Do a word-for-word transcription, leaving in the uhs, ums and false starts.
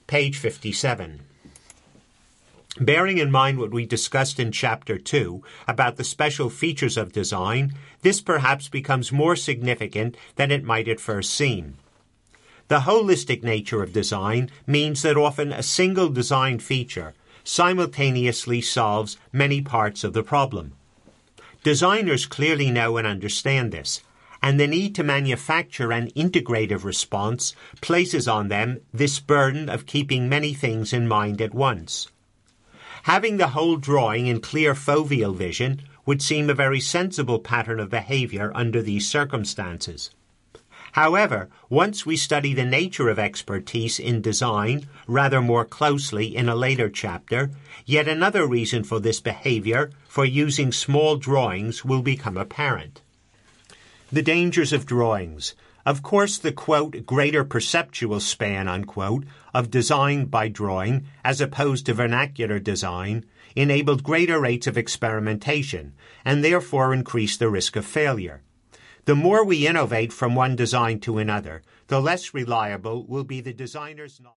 page fifty-seven. Bearing in mind what we discussed in Chapter two about the special features of design, this perhaps becomes more significant than it might at first seem. The holistic nature of design means that often a single design feature simultaneously solves many parts of the problem. Designers clearly know and understand this, and the need to manufacture an integrative response places on them this burden of keeping many things in mind at once. Having the whole drawing in clear foveal vision would seem a very sensible pattern of behavior under these circumstances. However, once we study the nature of expertise in design rather more closely in a later chapter, yet another reason for this behavior, for using small drawings, will become apparent. The dangers of drawings. Of course, the, quote, greater perceptual span, unquote, of design by drawing, as opposed to vernacular design, enabled greater rates of experimentation, and therefore increased the risk of failure. The more we innovate from one design to another, the less reliable will be the designer's knowledge.